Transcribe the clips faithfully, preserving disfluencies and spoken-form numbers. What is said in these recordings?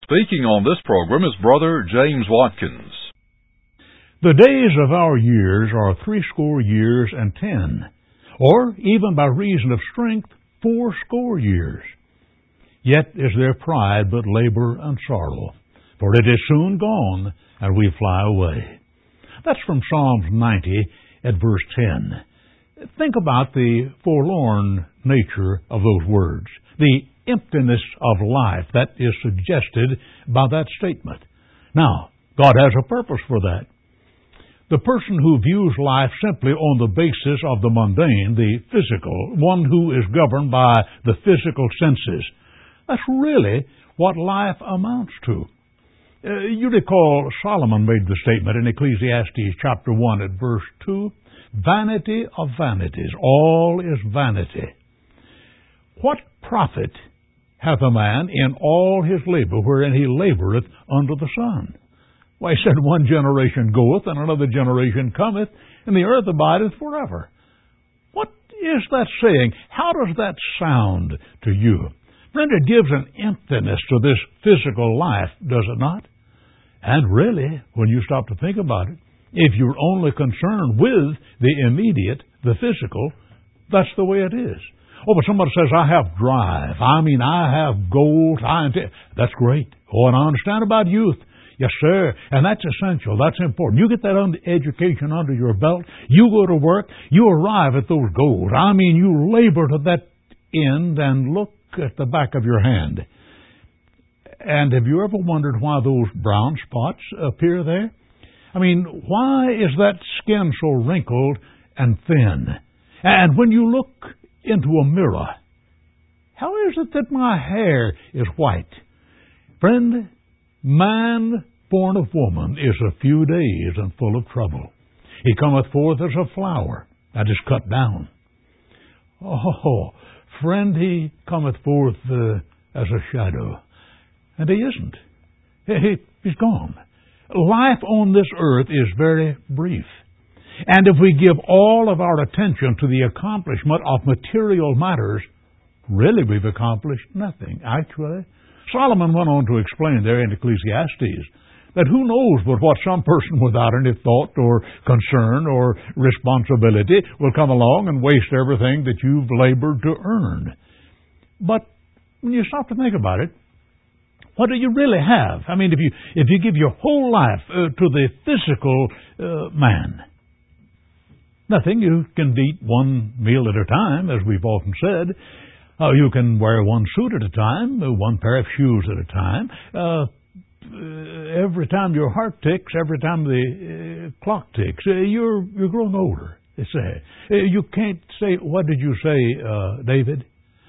Speaking on this program is Brother James Watkins. The days of our years are threescore years and ten, or even by reason of strength, fourscore years. Yet is their pride but labor and sorrow, for it is soon gone, and we fly away. That's from Psalms ninety at verse ten. Think about the forlorn nature of those words, the emptiness of life that is suggested by that statement. Now, God has a purpose for that. The person who views life simply on the basis of the mundane, the physical, one who is governed by the physical senses, that's really what life amounts to. Uh, you recall Solomon made the statement in Ecclesiastes chapter one at verse two, "Vanity of vanities, all is vanity. What profit hath a man in all his labor wherein he laboureth under the sun?" Why, he said, "One generation goeth, and another generation cometh, and the earth abideth forever." What is that saying? How does that sound to you? Friend, it gives an emptiness to this physical life, does it not? And really, when you stop to think about it, if you're only concerned with the immediate, the physical, that's the way it is. Oh, but somebody says, "I have drive. I mean, I have goals. I int-" That's great. Oh, and I understand about youth. Yes, sir. And that's essential. That's important. You get that under education under your belt. You go to work. You arrive at those goals. I mean, you labor to that end and look at the back of your hand. And have you ever wondered why those brown spots appear there? I mean, why is that skin so wrinkled and thin? And when you look into a mirror, how is it that my hair is white? Friend, man born of woman is a few days and full of trouble. He cometh forth as a flower that is cut down. Oh, friend, he cometh forth uh, as a shadow. And he isn't. He, he's gone. Life on this earth is very brief. And if we give all of our attention to the accomplishment of material matters, really we've accomplished nothing, actually. Solomon went on to explain there in Ecclesiastes that who knows but what some person without any thought or concern or responsibility will come along and waste everything that you've labored to earn. But when you stop to think about it, what do you really have? I mean, if you if you give your whole life uh, to the physical uh, man, nothing. You can eat one meal at a time, as we've often said. Uh, you can wear one suit at a time, uh, one pair of shoes at a time. Uh, uh, every time your heart ticks, every time the uh, clock ticks, uh, you're you're growing older. They say uh, you can't say. What did you say, uh, David?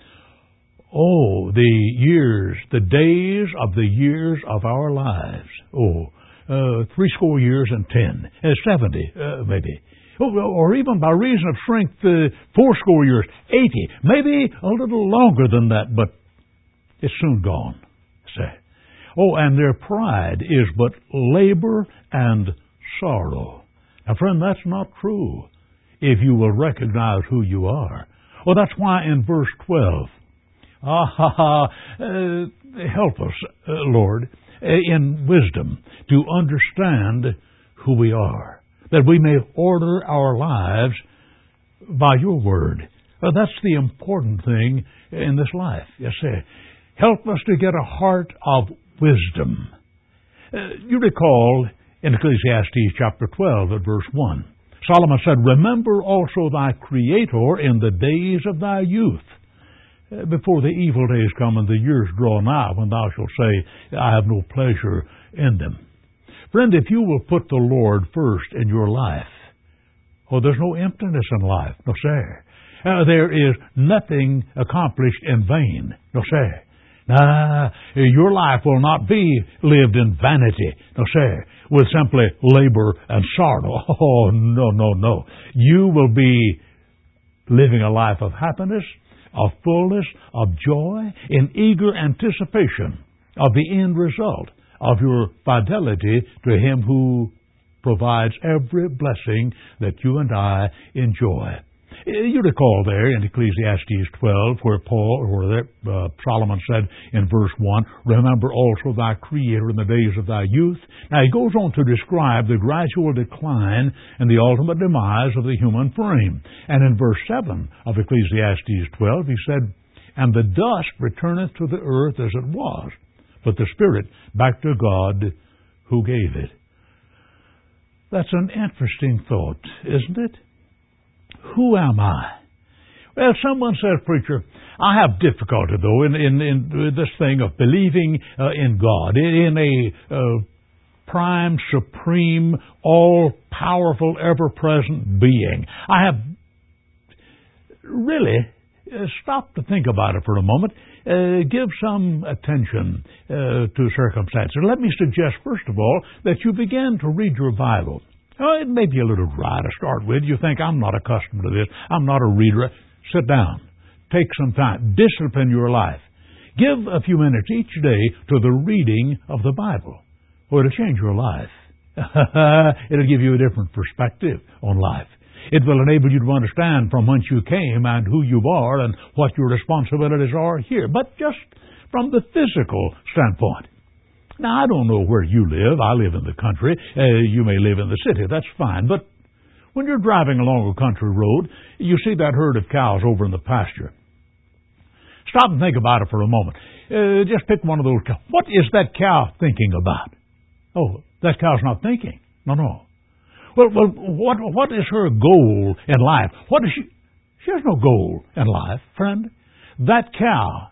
Oh, the years, the days of the years of our lives. Oh, uh, three score years and ten, uh, seventy, uh, maybe. Or even by reason of strength, uh, fourscore years, eighty, maybe a little longer than that, but it's soon gone. Say, oh, and their pride is but labor and sorrow. Now, friend, that's not true if you will recognize who you are. Well, that's why in verse twelve, ah, ha, ha, uh, help us, uh, Lord, in wisdom to understand who we are, that we may order our lives by your word. Uh, that's the important thing in this life. Yes, sir. Help us to get a heart of wisdom. Uh, you recall in Ecclesiastes chapter twelve at verse one, Solomon said, "Remember also thy Creator in the days of thy youth, uh, before the evil days come and the years draw nigh, when thou shalt say, I have no pleasure in them." Friend, if you will put the Lord first in your life, oh, there's no emptiness in life. No, sir. Uh, there is nothing accomplished in vain. No, sir. Nah, your life will not be lived in vanity. No, sir. With simply labor and sorrow. Oh, no, no, no. You will be living a life of happiness, of fullness, of joy, in eager anticipation of the end result of your fidelity to Him who provides every blessing that you and I enjoy. You recall there in Ecclesiastes twelve where Paul, or where uh, Solomon said in verse one, "Remember also thy Creator in the days of thy youth." Now he goes on to describe the gradual decline and the ultimate demise of the human frame. And in verse seven of Ecclesiastes twelve he said, "And the dust returneth to the earth as it was, but the Spirit back to God who gave it." That's an interesting thought, isn't it? Who am I? Well, someone says, "Preacher, I have difficulty, though, in, in, in this thing of believing uh, in God, in a uh, prime, supreme, all-powerful, ever-present being." I have really uh, stopped to think about it for a moment. Uh, give some attention uh, to circumstances. Let me suggest, first of all, that you begin to read your Bible. Oh, it may be a little dry to start with. You think, "I'm not accustomed to this. I'm not a reader." Sit down. Take some time. Discipline your life. Give a few minutes each day to the reading of the Bible. Oh, it'll change your life. It'll give you a different perspective on life. It will enable you to understand from whence you came and who you are and what your responsibilities are here. But just from the physical standpoint. Now, I don't know where you live. I live in the country. Uh, you may live in the city. That's fine. But when you're driving along a country road, you see that herd of cows over in the pasture. Stop and think about it for a moment. Uh, just pick one of those cows. What is that cow thinking about? Oh, that cow's not thinking. No, no. Well, well, what what is her goal in life? What is she? She has no goal in life, friend. That cow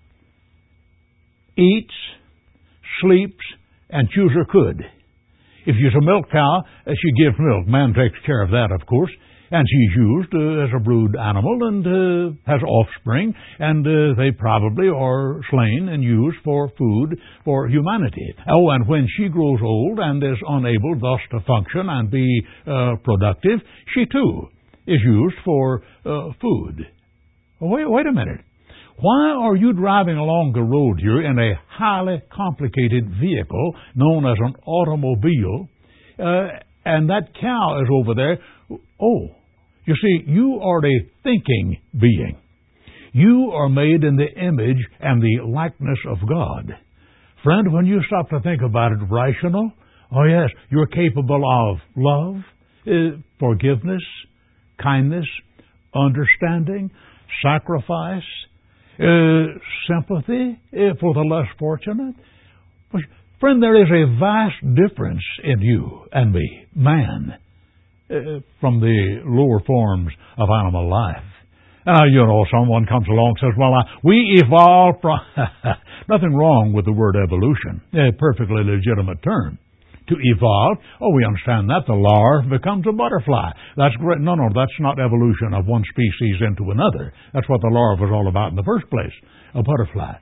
eats, sleeps, and chews her cud. If she's a milk cow, she gives milk. Man takes care of that, of course. And she's used uh, as a brood animal and uh, has offspring, and uh, they probably are slain and used for food for humanity. Oh, and when she grows old and is unable thus to function and be uh, productive, she too is used for uh, food. Wait, wait a minute. Why are you driving along the road here in a highly complicated vehicle known as an automobile, uh, and that cow is over there? Oh, you see, you are a thinking being. You are made in the image and the likeness of God. Friend, when you stop to think about it rational, oh yes, you're capable of love, uh, forgiveness, kindness, understanding, sacrifice, uh, sympathy uh, for the less fortunate. Friend, there is a vast difference in you and me, man, uh, from the lower forms of animal life. Now, you know, someone comes along and says, well, uh, we evolved from... Nothing wrong with the word evolution. A perfectly legitimate term. To evolve, oh, we understand that. The larva becomes a butterfly. That's great. No, no, that's not evolution of one species into another. That's what the larva was all about in the first place, a butterfly.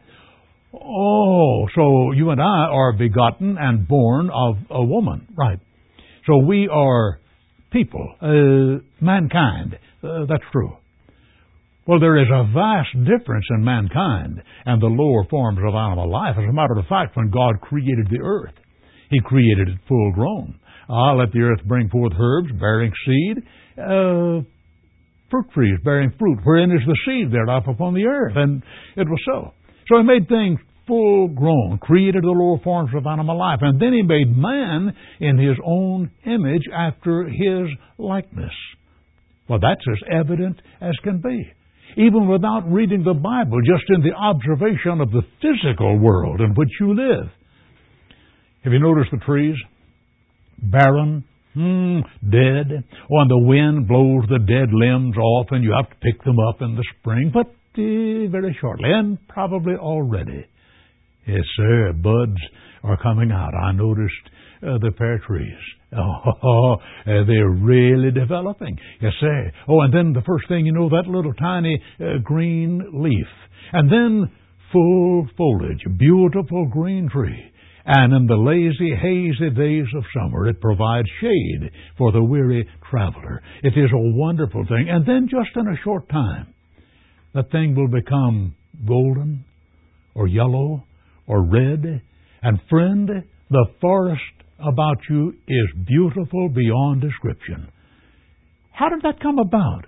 Oh, so you and I are begotten and born of a woman. Right. So we are people, uh, mankind. Uh, that's true. Well, there is a vast difference in mankind and the lower forms of animal life. As a matter of fact, when God created the earth, He created it full grown. Ah, let the earth bring forth herbs, bearing seed, uh, fruit trees bearing fruit, wherein is the seed thereof upon the earth. And it was so. So He made things full grown, created the lower forms of animal life, and then He made man in His own image after His likeness. Well, that's as evident as can be. Even without reading the Bible, just in the observation of the physical world in which you live. Have you noticed the trees? Barren, hmm, dead. When the wind blows the dead limbs off and you have to pick them up in the spring, but uh, very shortly, and probably already. Yes, sir, buds are coming out. I noticed uh, the pear trees. Oh, uh, they're really developing. Yes, sir. Oh, and then the first thing you know, that little tiny uh, green leaf. And then full foliage, beautiful green tree. And in the lazy, hazy days of summer, it provides shade for the weary traveler. It is a wonderful thing. And then just in a short time, that thing will become golden or yellow or red. And friend, the forest about you is beautiful beyond description. How did that come about?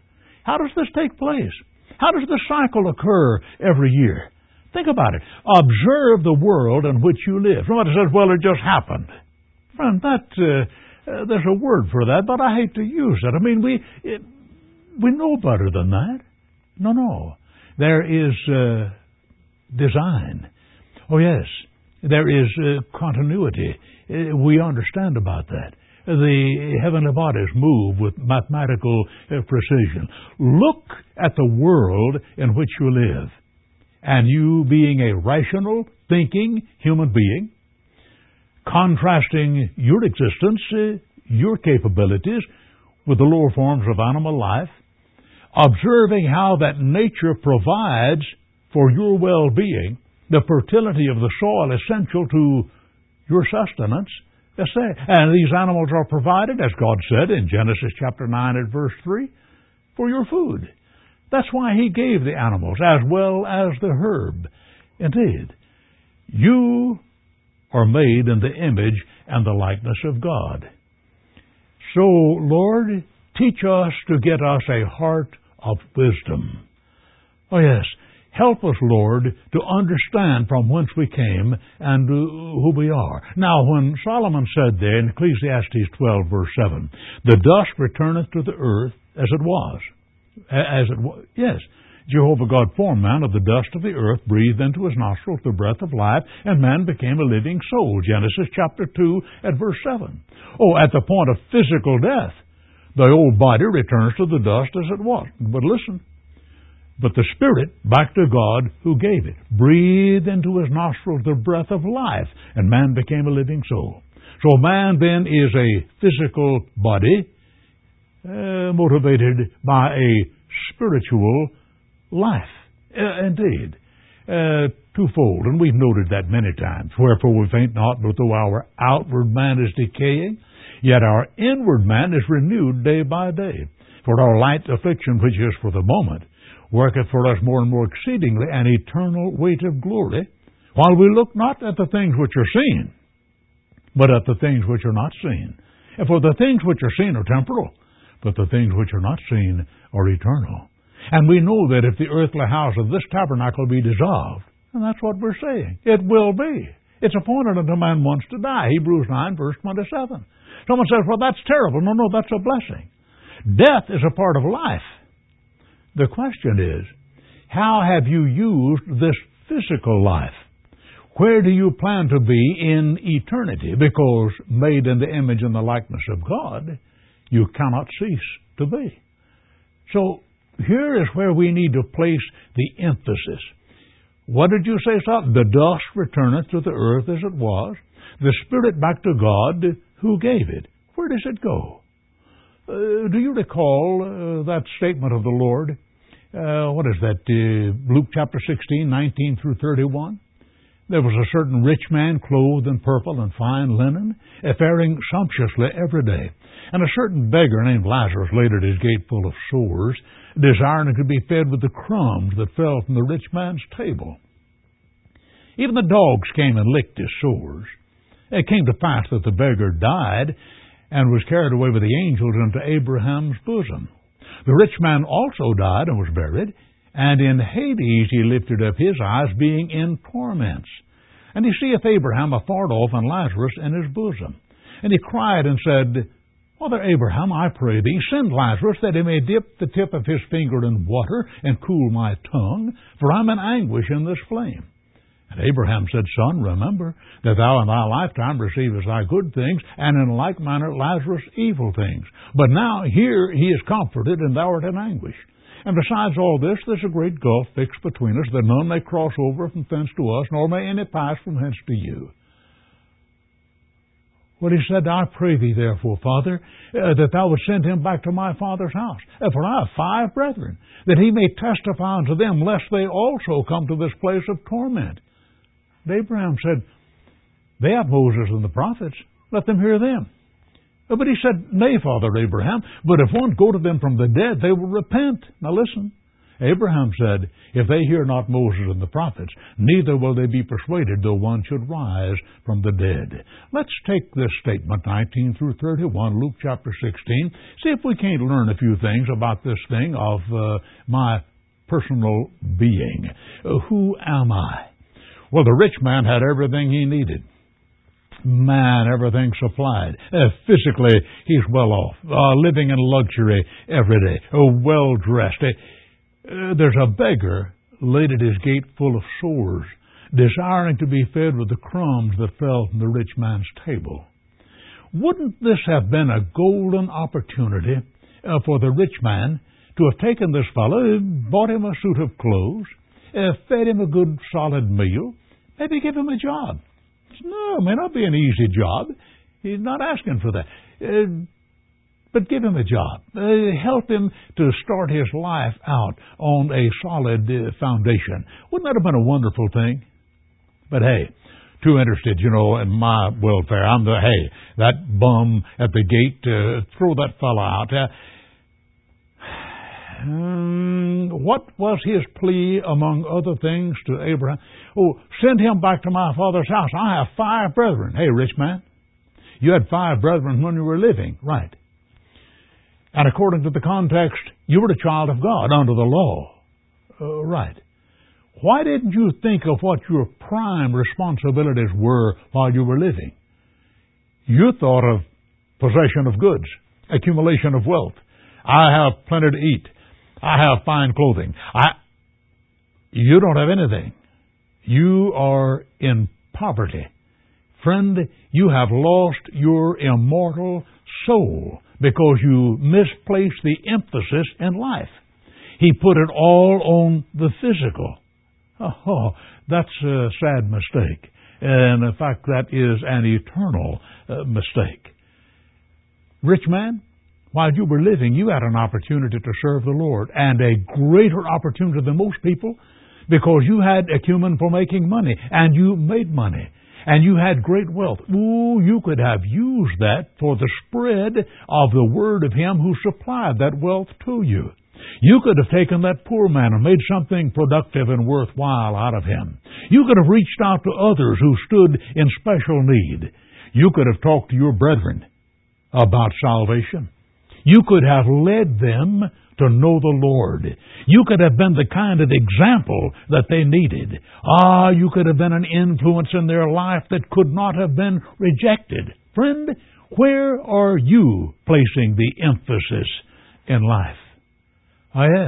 How does this take place? How does this cycle occur every year? Think about it. Observe the world in which you live. Somebody says, well, it just happened. Friend, that, uh, uh, there's a word for that, but I hate to use it. I mean, we, it, we know better than that. No, no. There is uh, design. Oh, yes. There is uh, continuity. Uh, we understand about that. The heavenly bodies move with mathematical uh, precision. Look at the world in which you live. And you being a rational, thinking human being, contrasting your existence, uh, your capabilities with the lower forms of animal life, observing how that nature provides for your well-being, the fertility of the soil essential to your sustenance. And these animals are provided, as God said in Genesis chapter nine and verse three, for your food. That's why He gave the animals as well as the herb. Indeed, you are made in the image and the likeness of God. So, Lord, teach us to get us a heart of wisdom. Oh, yes. Help us, Lord, to understand from whence we came and who we are. Now, when Solomon said there in Ecclesiastes twelve, verse seven, the dust returneth to the earth as it was. As it was. Yes. Jehovah God formed man of the dust of the earth, breathed into his nostrils the breath of life, and man became a living soul. Genesis chapter two at verse seven. Oh, at the point of physical death, the old body returns to the dust as it was. But listen. But the Spirit, back to God who gave it, breathed into his nostrils the breath of life, and man became a living soul. So man then is a physical body, uh, motivated by a spiritual life. Uh, indeed. Uh, twofold, and we've noted that many times. Wherefore we faint not, but though our outward man is decaying, yet our inward man is renewed day by day. For our light affliction, which is for the moment, worketh for us more and more exceedingly an eternal weight of glory, while we look not at the things which are seen, but at the things which are not seen. And for the things which are seen are temporal, but the things which are not seen are eternal. And we know that if the earthly house of this tabernacle be dissolved, and that's what we're saying, it will be. It's appointed unto man once to die. Hebrews nine, verse twenty-seven. Someone says, well, that's terrible. No, no, that's a blessing. Death is a part of life. The question is, how have you used this physical life? Where do you plan to be in eternity? Because made in the image and the likeness of God, you cannot cease to be. So here is where we need to place the emphasis. What did you say, son? The dust returneth to the earth as it was, the Spirit back to God who gave it. Where does it go? Uh, do you recall uh, that statement of the Lord? Uh, what is that? Uh, Luke chapter sixteen, nineteen through thirty-one. There was a certain rich man clothed in purple and fine linen, faring sumptuously every day. And a certain beggar named Lazarus laid at his gate full of sores, desiring to be fed with the crumbs that fell from the rich man's table. Even the dogs came and licked his sores. It came to pass that the beggar died and was carried away with the angels into Abraham's bosom. The rich man also died and was buried, and in Hades he lifted up his eyes, being in torments. And he seeth Abraham afar off, and Lazarus in his bosom. And he cried and said, Father Abraham, I pray thee, send Lazarus, that he may dip the tip of his finger in water, and cool my tongue, for I am in anguish in this flame. And Abraham said, Son, remember that thou in thy lifetime receivest thy good things, and in like manner Lazarus evil things. But now here he is comforted, and thou art in anguish. And besides all this, there's a great gulf fixed between us, that none may cross over from thence to us, nor may any pass from hence to you. Well, he said, I pray thee, therefore, Father, uh, that thou would send him back to my father's house. Uh, for I have five brethren, that he may testify unto them, lest they also come to this place of torment. And Abraham said, They have Moses and the prophets. Let them hear them. But he said, Nay, Father Abraham, but if one go to them from the dead, they will repent. Now listen. Abraham said, "If they hear not Moses and the prophets, neither will they be persuaded, though one should rise from the dead." Let's take this statement, nineteen through thirty-one, Luke chapter sixteen. See if we can't learn a few things about this thing of uh, my personal being. Uh, who am I? Well, the rich man had everything he needed. Man, everything supplied. Uh, physically, he's well off, uh, living in luxury every day, uh, well-dressed. Uh, Uh, there's a beggar laid at his gate full of sores, desiring to be fed with the crumbs that fell from the rich man's table. Wouldn't this have been a golden opportunity uh, for the rich man to have taken this fellow, bought him a suit of clothes, uh, fed him a good solid meal, maybe give him a job? No, it may not be an easy job. He's not asking for that. Uh, But give him a job. Uh, help him to start his life out on a solid uh, foundation. Wouldn't that have been a wonderful thing? But hey, too interested, you know, in my welfare. I'm the, hey, that bum at the gate, uh, throw that fellow out. Uh, um, what was his plea, among other things, to Abraham? Oh, send him back to my father's house. I have five brethren. Hey, rich man, you had five brethren when you were living, right? And according to the context, you were a child of God under the law. Uh, right. Why didn't you think of what your prime responsibilities were while you were living? You thought of possession of goods, accumulation of wealth. I have plenty to eat. I have fine clothing. I. You don't have anything. You are in poverty. Friend, you have lost your immortal soul, because you misplaced the emphasis in life. He put it all on the physical. Oh, that's a sad mistake. And in fact, that is an eternal uh, mistake. Rich man, while you were living, you had an opportunity to serve the Lord, and a greater opportunity than most people, because you had acumen for making money, and you made money. And you had great wealth. Ooh, you could have used that for the spread of the word of Him who supplied that wealth to you. You could have taken that poor man and made something productive and worthwhile out of him. You could have reached out to others who stood in special need. You could have talked to your brethren about salvation. You could have led them to know the Lord. You could have been the kind of example that they needed. Ah, you could have been an influence in their life that could not have been rejected. Friend, where are you placing the emphasis in life? Ah, yes.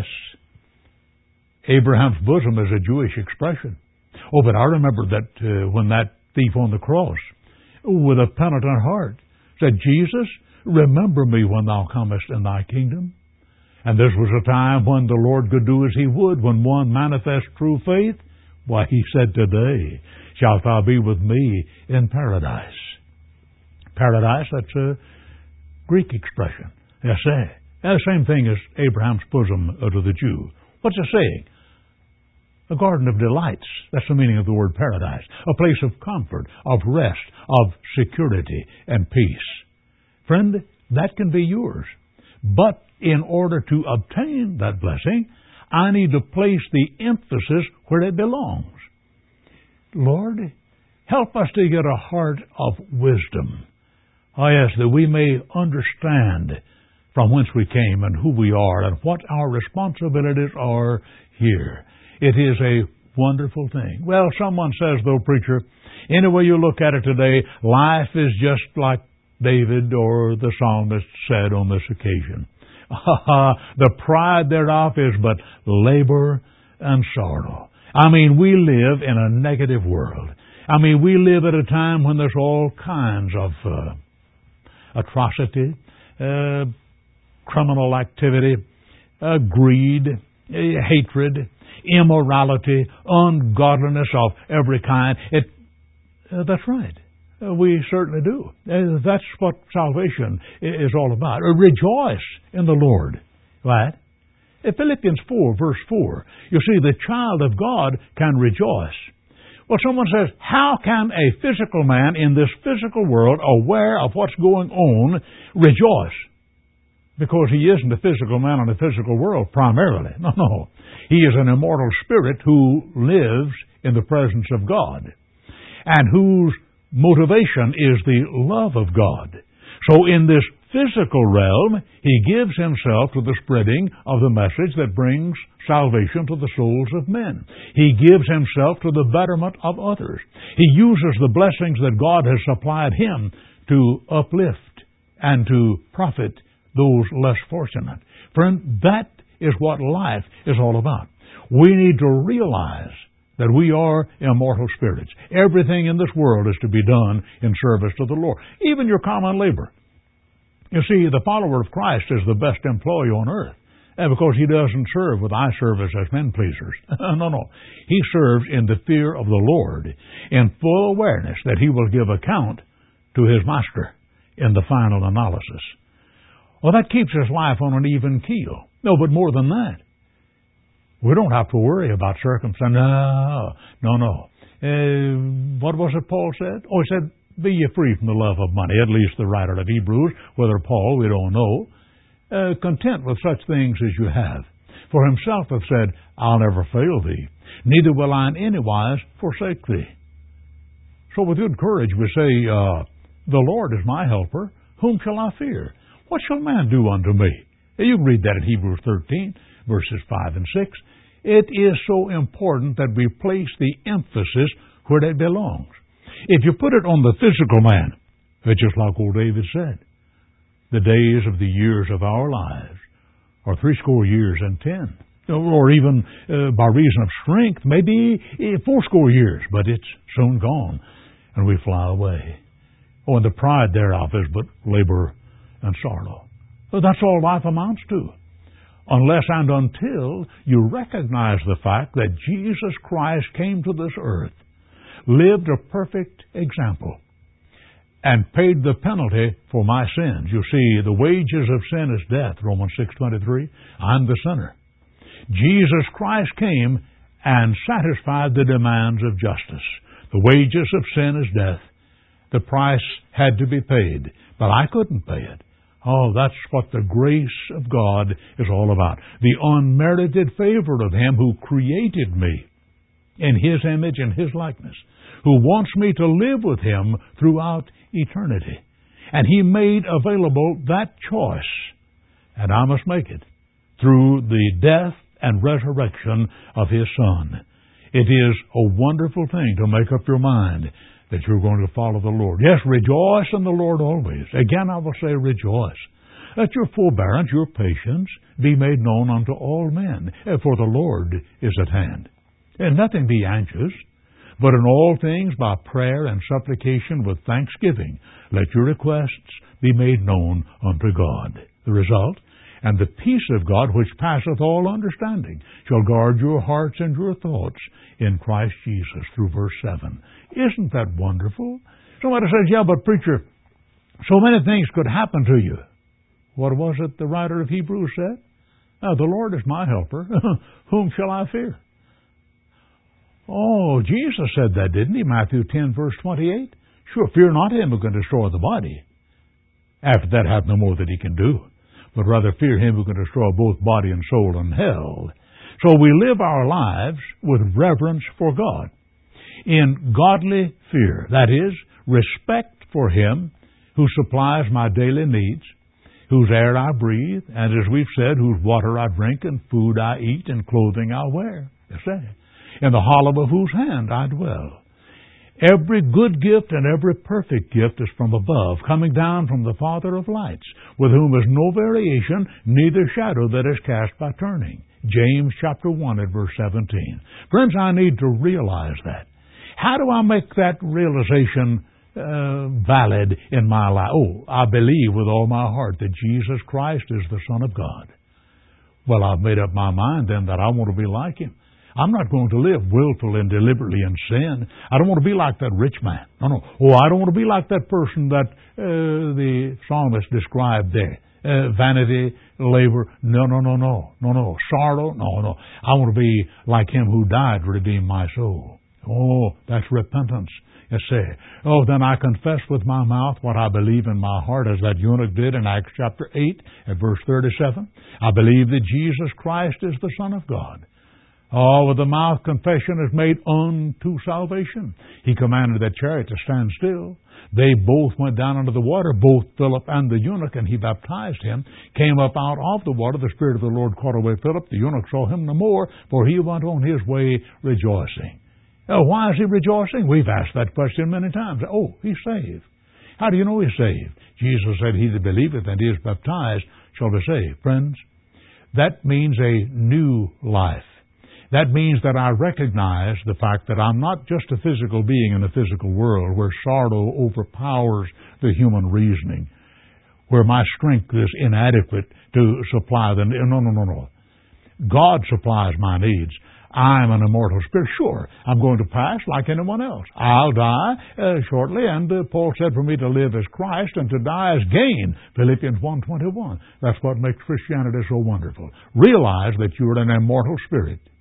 Abraham's bosom is a Jewish expression. Oh, but I remember that uh, when that thief on the cross, with a penitent heart, said, "Jesus, remember me when thou comest in thy kingdom." And this was a time when the Lord could do as He would. When one manifests true faith, why, He said, "Today shalt thou be with me in paradise." Paradise, that's a Greek expression. Yes, say. The same thing as Abraham's bosom to the Jew. What's it saying? A garden of delights. That's the meaning of the word paradise. A place of comfort, of rest, of security and peace. Friend, that can be yours. But in order to obtain that blessing, I need to place the emphasis where it belongs. Lord, help us to get a heart of wisdom. Oh yes, that we may understand from whence we came and who we are and what our responsibilities are here. It is a wonderful thing. Well, someone says, though, preacher, any way you look at it today, life is just like David or the psalmist said on this occasion. The pride thereof is but labor and sorrow. I mean, we live in a negative world. I mean, we live at a time when there's all kinds of uh, atrocity, uh, criminal activity, uh, greed, uh, hatred, immorality, ungodliness of every kind. It, uh, that's right. Uh, we certainly do. Uh, that's what salvation is all about. Uh, rejoice in the Lord. Right? In Philippians four, verse four, you see, the child of God can rejoice. Well, someone says, how can a physical man in this physical world, aware of what's going on, rejoice? because he isn't a physical man in a physical world primarily. No, no. He is an immortal spirit who lives in the presence of God and whose motivation is the love of God. So in this physical realm, he gives himself to the spreading of the message that brings salvation to the souls of men. He gives himself to the betterment of others. He uses the blessings that God has supplied him to uplift and to profit those less fortunate. Friend, that is what life is all about. We need to realize that we are immortal spirits. Everything in this world is to be done in service to the Lord, even your common labor. You see, the follower of Christ is the best employee on earth, and because he doesn't serve with eye service as men pleasers. no, no. He serves in the fear of the Lord, in full awareness that he will give account to his master in the final analysis. Well, that keeps his life on an even keel. No, but more than that, we don't have to worry about circumstances. No, no, no. Uh, what was it Paul said? Oh, he said, be ye free from the love of money. At least the writer of Hebrews, whether Paul, we don't know. Uh, content with such things as you have. For himself hath said, I'll never fail thee, neither will I in any wise forsake thee. So with good courage we say, uh, the Lord is my helper, whom shall I fear? What shall man do unto me? You can read that in Hebrews thirteen, verses five and six. It is so important that we place the emphasis where it belongs. If you put it on the physical man, it's just like old David said, the days of the years of our lives are threescore years and ten. Or even uh, by reason of strength, maybe fourscore years, but it's soon gone, and we fly away. Oh, and the pride thereof is but labor and sorrow. Well, that's all life amounts to. Unless and until you recognize the fact that Jesus Christ came to this earth, lived a perfect example, and paid the penalty for my sins. You see, the wages of sin is death, Romans six twenty-three. I'm the sinner. Jesus Christ came and satisfied the demands of justice. The wages of sin is death. The price had to be paid, but I couldn't pay it. Oh, that's what the grace of God is all about. The unmerited favor of Him who created me in His image and His likeness, who wants me to live with Him throughout eternity. And He made available that choice, and I must make it, through the death and resurrection of His Son. It is a wonderful thing to make up your mind that you're going to follow the Lord. Yes, rejoice in the Lord always. Again, I will say rejoice. Let your forbearance, your patience, be made known unto all men, for the Lord is at hand. And nothing be anxious, but in all things by prayer and supplication with thanksgiving, let your requests be made known unto God. The result, and the peace of God, which passeth all understanding, shall guard your hearts and your thoughts in Christ Jesus, through verse seven. Isn't that wonderful? Somebody says, yeah, but preacher, so many things could happen to you. What was it the writer of Hebrews said? Oh, the Lord is my helper. Whom shall I fear? Oh, Jesus said that, didn't He? Matthew ten, verse twenty-eight. Sure, fear not Him who can destroy the body. After that hath no more that He can do, but rather fear Him who can destroy both body and soul in hell. So we live our lives with reverence for God, in godly fear, that is, respect for Him who supplies my daily needs, whose air I breathe, and as we've said, whose water I drink, and food I eat, and clothing I wear. You say, in the hollow of whose hand I dwell. Every good gift and every perfect gift is from above, coming down from the Father of lights, with whom is no variation, neither shadow that is cast by turning. James chapter one at verse seventeen. Friends, I need to realize that. How do I make that realization uh, valid in my life? Oh, I believe with all my heart that Jesus Christ is the Son of God. Well, I've made up my mind then that I want to be like Him. I'm not going to live willfully and deliberately in sin. I don't want to be like that rich man. No, no. Oh, I don't want to be like that person that uh, the psalmist described there. Uh, vanity, labor. No, no, no, no. No, no. Sorrow. No, no. I want to be like Him who died to redeem my soul. Oh, that's repentance. You say, oh, then I confess with my mouth what I believe in my heart, as that eunuch did in Acts chapter eight at verse thirty-seven. I believe that Jesus Christ is the Son of God. Oh, with the mouth confession is made unto salvation. He commanded that chariot to stand still. They both went down into the water, both Philip and the eunuch, and he baptized him, came up out of the water. The Spirit of the Lord caught away Philip. The eunuch saw him no more, for he went on his way rejoicing. Now, why is he rejoicing? We've asked that question many times. Oh, he's saved. How do you know he's saved? Jesus said, he that believeth and is baptized shall be saved. Friends, that means a new life. That means that I recognize the fact that I'm not just a physical being in a physical world where sorrow overpowers the human reasoning, where my strength is inadequate to supply the... No, no, no, no. God supplies my needs. I'm an immortal spirit. Sure, I'm going to pass like anyone else. I'll die uh, shortly, and uh, Paul said for me to live as Christ and to die as gain, Philippians one twenty-one. That's what makes Christianity so wonderful. Realize that you're an immortal spirit.